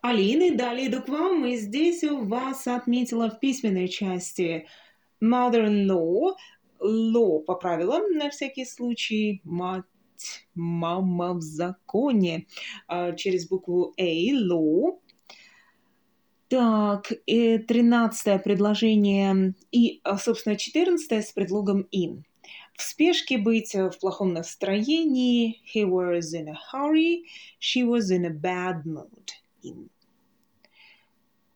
Алины, далее иду к вам, и здесь у вас отметила в письменной части mother-in-law, law поправила на всякий случай, мать, мама в законе, через букву A, law. Так, и 13 предложение и, собственно, 14 с предлогом in. В спешке быть, в плохом настроении. He was in a hurry. She was in a bad mood. In.